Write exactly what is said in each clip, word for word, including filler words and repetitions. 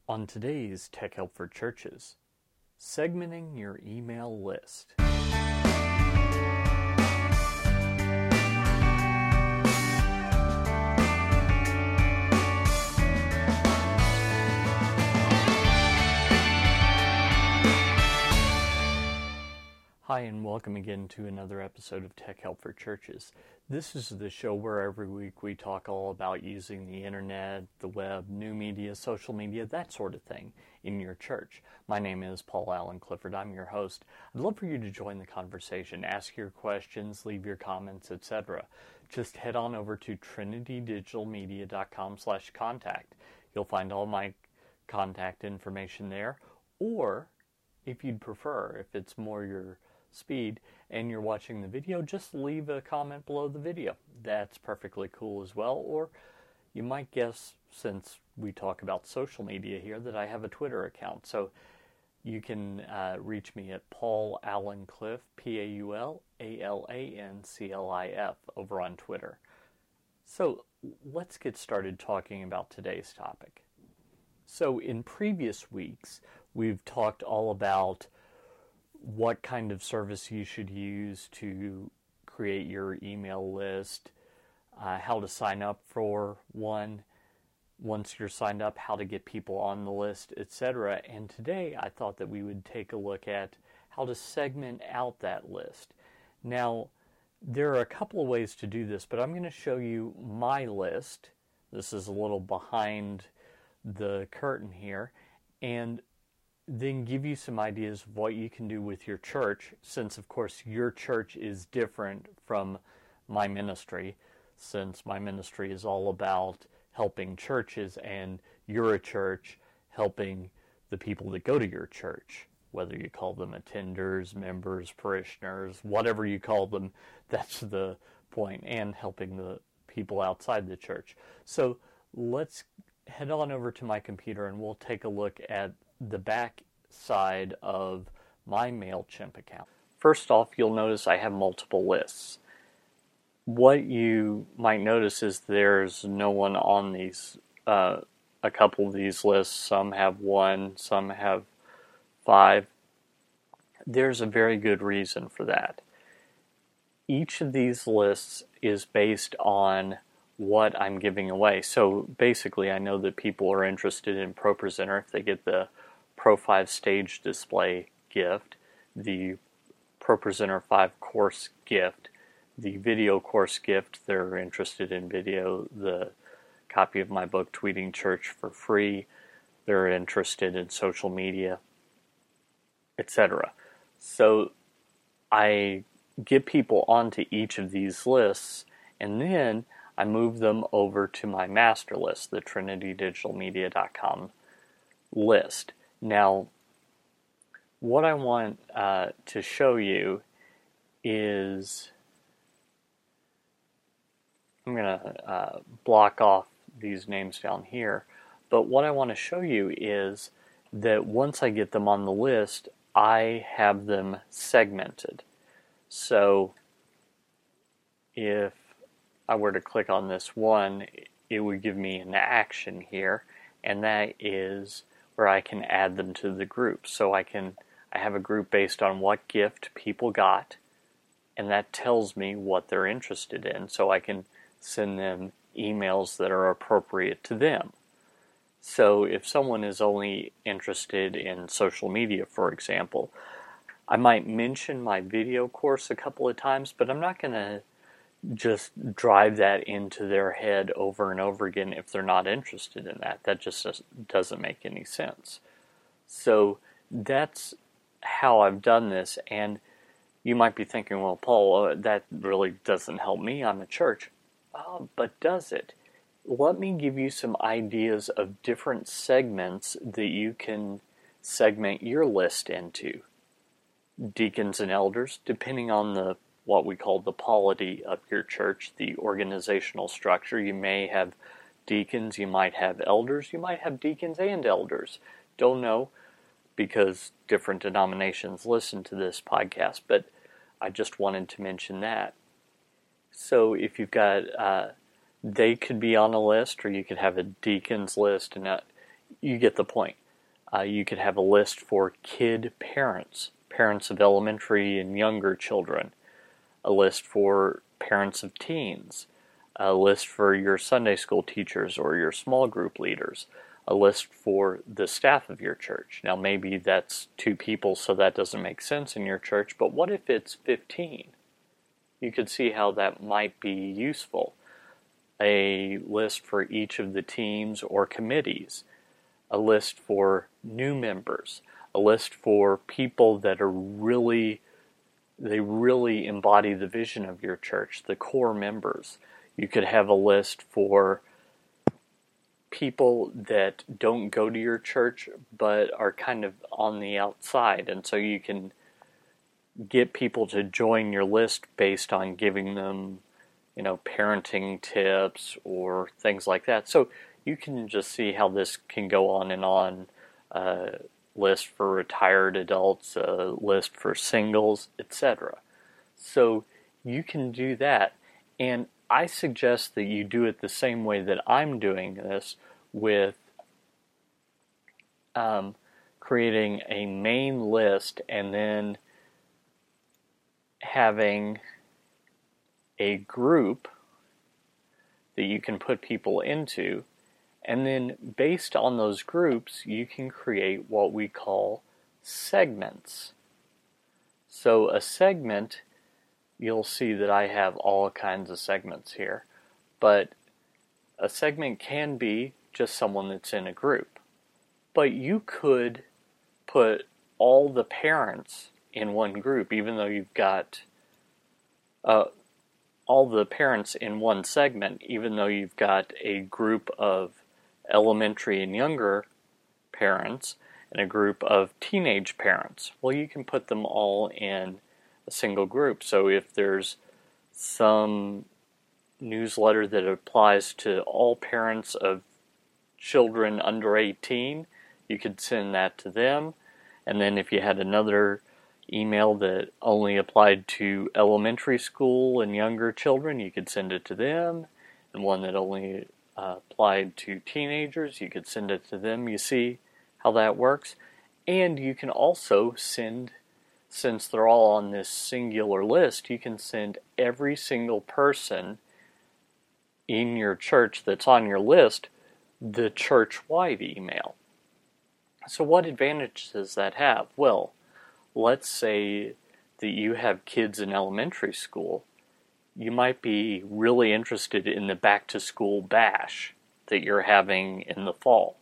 On today's Tech Help for Churches, segmenting your email list. Hi, and welcome again to another episode of Tech Help for Churches. This is the show where every week we talk all about using the internet, the web, new media, social media, that sort of thing in your church. My name is Paul Allen Clifford. I'm your host. I'd love for you to join the conversation, ask your questions, leave your comments, et cetera. Just head on over to trinity digital media dot com slash contact. You'll find all my contact information there, or if you'd prefer, if it's more your speed and you're watching the video, just leave a comment below the video. That's perfectly cool as well. Or you might guess, since we talk about social media here, that I have a Twitter account. So you can uh, reach me at Paul Allen Cliff, P A U L A L A N C L I F, over on Twitter. So let's get started talking about today's topic. So in previous weeks, we've talked all about what kind of service you should use to create your email list, uh, how to sign up for one, once you're signed up, how to get people on the list, et cetera. And today I thought that we would take a look at how to segment out that list. Now, there are a couple of ways to do this, but I'm going to show you my list. This is a little behind the curtain here, and then give you some ideas of what you can do with your church, since of course your church is different from my ministry, since my ministry is all about helping churches and you're a church helping the people that go to your church, whether you call them attenders, members, parishioners, whatever you call them, that's the point, and helping the people outside the church. So let's head on over to my computer and we'll take a look at the back side of my MailChimp account. First off, you'll notice I have multiple lists. What you might notice is there's no one on these, uh, a couple of these lists. Some have one, some have five. There's a very good reason for that. Each of these lists is based on what I'm giving away. So basically, I know that people are interested in ProPresenter if they get the Pro five Stage Display gift, the ProPresenter five course gift, the video course gift. They're interested in video, the copy of my book, Tweeting Church for Free. They're interested in social media, et cetera. So I get people onto each of these lists, and then I move them over to my master list, the trinity digital media dot com list. Now, what I want uh, to show you is, I'm going to uh, block off these names down here, but what I want to show you is that once I get them on the list, I have them segmented. So if I were to click on this one, it would give me an action here, and that is where I can add them to the group. So I can, I have a group based on what gift people got, and that tells me what they're interested in, so I can send them emails that are appropriate to them. So if someone is only interested in social media, for example, I might mention my video course a couple of times, but I'm not going to just drive that into their head over and over again if they're not interested in that. That just doesn't make any sense. So that's how I've done this, and you might be thinking, well, Paul, uh, that really doesn't help me. I'm a church. Uh, but does it? Let me give you some ideas of different segments that you can segment your list into. Deacons and elders, depending on the what we call the polity of your church, the organizational structure. You may have deacons, you might have elders, you might have deacons and elders. Don't know, because different denominations listen to this podcast, but I just wanted to mention that. So if you've got, uh, they could be on a list, or you could have a deacons list and a, you get the point. Uh, you could have a list for kid parents, parents of elementary and younger children, a list for parents of teens, a list for your Sunday school teachers or your small group leaders, a list for the staff of your church. Now maybe that's two people, so that doesn't make sense in your church, but what if it's fifteen? You could see how that might be useful. A list for each of the teams or committees, a list for new members, a list for people that are really, they really embody the vision of your church, the core members. You could have a list for people that don't go to your church but are kind of on the outside, and so you can get people to join your list based on giving them, you know, parenting tips or things like that. So you can just see how this can go on and on. Uh, list for retired adults, a list for singles, et cetera. So you can do that, and I suggest that you do it the same way that I'm doing this, with um, creating a main list and then having a group that you can put people into, and then based on those groups you can create what we call segments. So a segment, you'll see that I have all kinds of segments here, but a segment can be just someone that's in a group. But you could put all the parents in one group, even though you've got uh, all the parents in one segment, even though you've got a group of elementary and younger parents and a group of teenage parents. Well, you can put them all in a single group. So if there's some newsletter that applies to all parents of children under eighteen, you could send that to them. And then if you had another email that only applied to elementary school and younger children, you could send it to them. And one that only uh, applied to teenagers, you could send it to them. You see how that works? And you can also send, since they're all on this singular list, you can send every single person in your church that's on your list the church-wide email. So what advantage does that have? Well, let's say that you have kids in elementary school. You might be really interested in the back-to-school bash that you're having in the fall.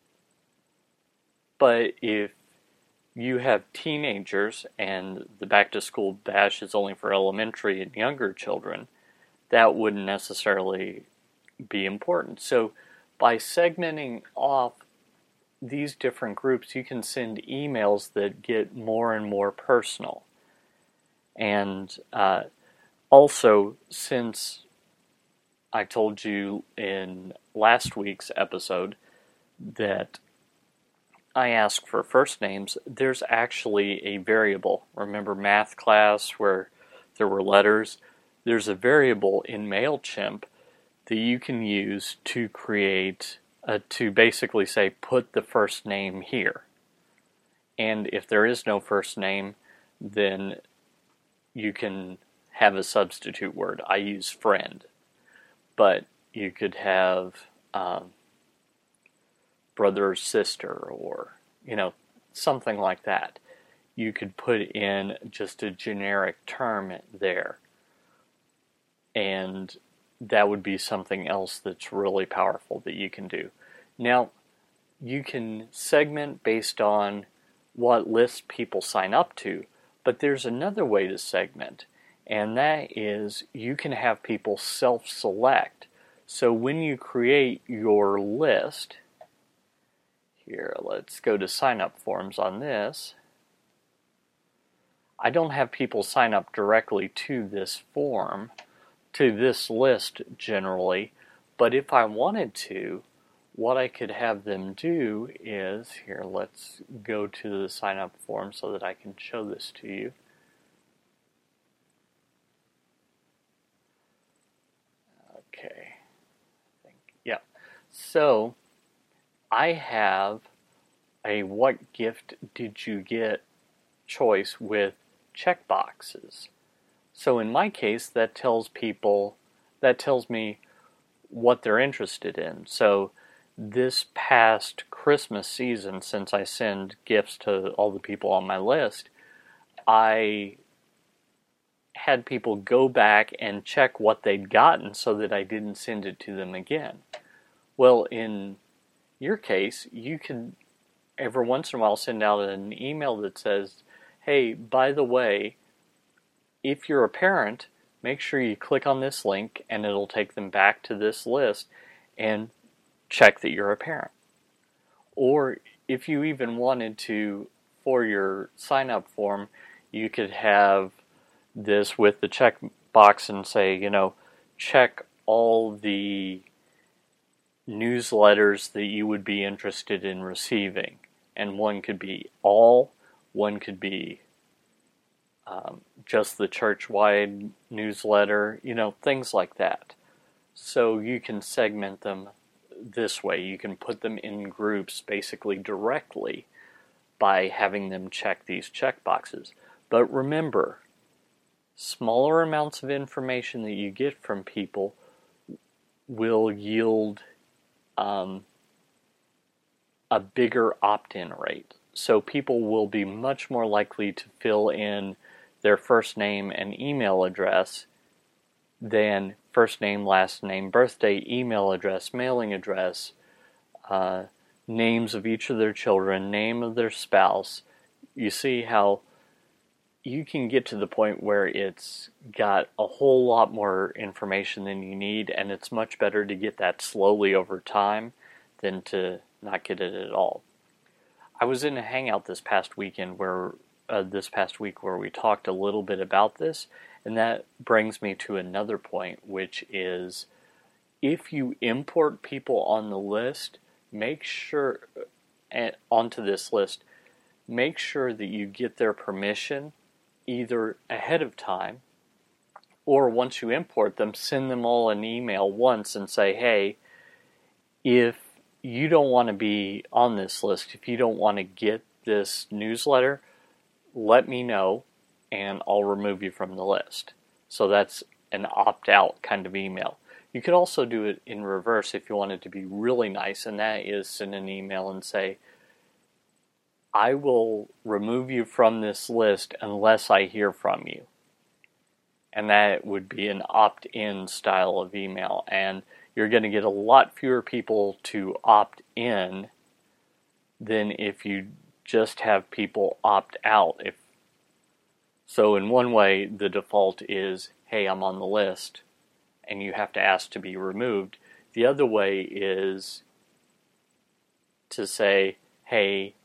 But if you have teenagers and the back-to-school bash is only for elementary and younger children, that wouldn't necessarily be important. So by segmenting off these different groups, you can send emails that get more and more personal. And uh, also, since I told you in last week's episode that I ask for first names, there's actually a variable. Remember math class where there were letters? There's a variable in MailChimp that you can use to create, uh, to basically say, put the first name here. And if there is no first name, then you can have a substitute word. I use friend. But you could have um, brother or sister, or, you know, something like that. You could put in just a generic term there. And that would be something else that's really powerful that you can do. Now, you can segment based on what list people sign up to, but there's another way to segment, and that is you can have people self-select. So when you create your list, here, let's go to sign-up forms on this. I don't have people sign up directly to this form, to this list generally, but if I wanted to, what I could have them do is, here, let's go to the sign up form so that I can show this to you. Okay, I think, yeah. So I have a what gift did you get choice with checkboxes. So in my case, that tells people, that tells me what they're interested in. So this past Christmas season, since I send gifts to all the people on my list, I had people go back and check what they'd gotten so that I didn't send it to them again. Well, in your case, you can every once in a while send out an email that says, hey, by the way, if you're a parent, make sure you click on this link and it'll take them back to this list and check that you're a parent. Or if you even wanted to, for your sign-up form, you could have this with the check box and say, you know, check all the newsletters that you would be interested in receiving. And one could be all, one could be um, just the church-wide newsletter, you know, things like that. So you can segment them this way. You can put them in groups basically directly by having them check these check boxes. But remember, smaller amounts of information that you get from people will yield um, a bigger opt-in rate. So people will be much more likely to fill in their first name and email address than first name, last name, birthday, email address, mailing address, uh, names of each of their children, name of their spouse. You see how you can get to the point where it's got a whole lot more information than you need, and it's much better to get that slowly over time than to not get it at all. I was in a hangout this past weekend where uh, this past week where we talked a little bit about this, and that brings me to another point, which is if you import people on the list, make sure uh, onto this list, make sure that you get their permission either ahead of time or once you import them, send them all an email once and say, hey, if you don't want to be on this list, if you don't want to get this newsletter, let me know and I'll remove you from the list. So that's an opt-out kind of email. You could also do it in reverse if you wanted to be really nice, and that is send an email and say, I will remove you from this list unless I hear from you. And that would be an opt-in style of email. And you're going to get a lot fewer people to opt in than if you just have people opt out. If so, in one way, the default is, hey, I'm on the list, and you have to ask to be removed. The other way is to say, hey,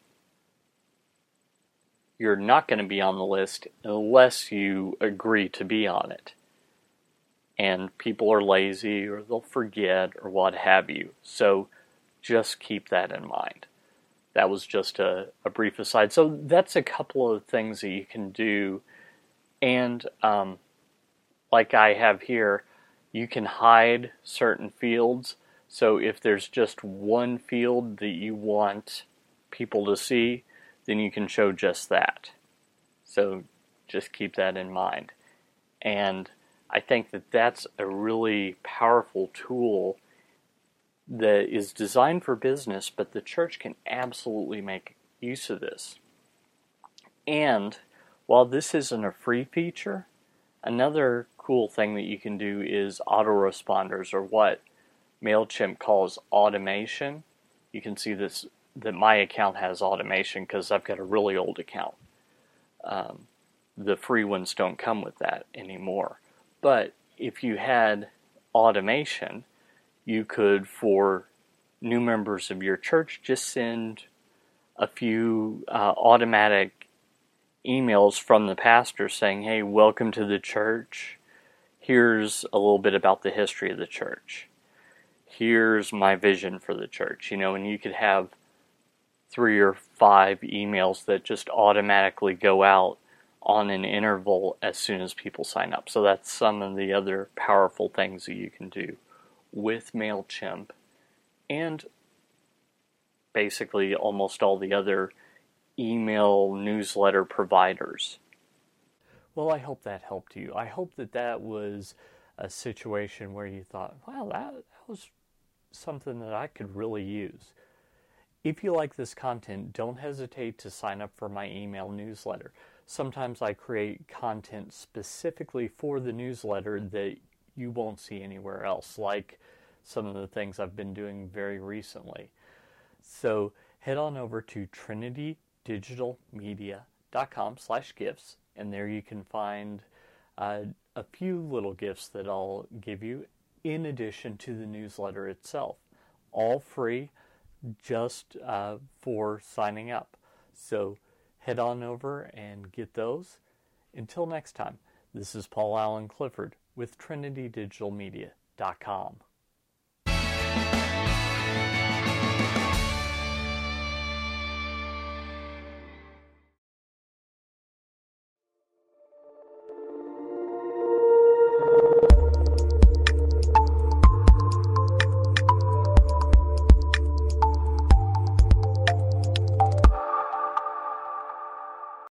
you're not going to be on the list unless you agree to be on it. And people are lazy or they'll forget or what have you. So just keep that in mind. That was just a, a brief aside. So that's a couple of things that you can do. And um, like I have here, you can hide certain fields. So if there's just one field that you want people to see, then you can show just that. So just keep that in mind. And I think that that's a really powerful tool that is designed for business, but the church can absolutely make use of this. And while this isn't a free feature, another cool thing that you can do is autoresponders, or what MailChimp calls automation. You can see this that my account has automation because I've got a really old account. Um, the free ones don't come with that anymore. But if you had automation, you could, for new members of your church, just send a few uh, automatic emails from the pastor saying, hey, welcome to the church. Here's a little bit about the history of the church. Here's my vision for the church. You know, and you could have three or five emails that just automatically go out on an interval as soon as people sign up. So that's some of the other powerful things that you can do with MailChimp. And basically almost all the other email newsletter providers. Well, I hope that helped you. I hope that that was a situation where you thought, wow, that, that was something that I could really use. If you like this content, don't hesitate to sign up for my email newsletter. Sometimes I create content specifically for the newsletter that you won't see anywhere else, like some of the things I've been doing very recently. So head on over to trinity digital media dot com slash gifts, and there you can find uh, a few little gifts that I'll give you in addition to the newsletter itself. All free, just uh, for signing up. So head on over and get those. Until next time, this is Paul Allen Clifford with trinity digital media dot com.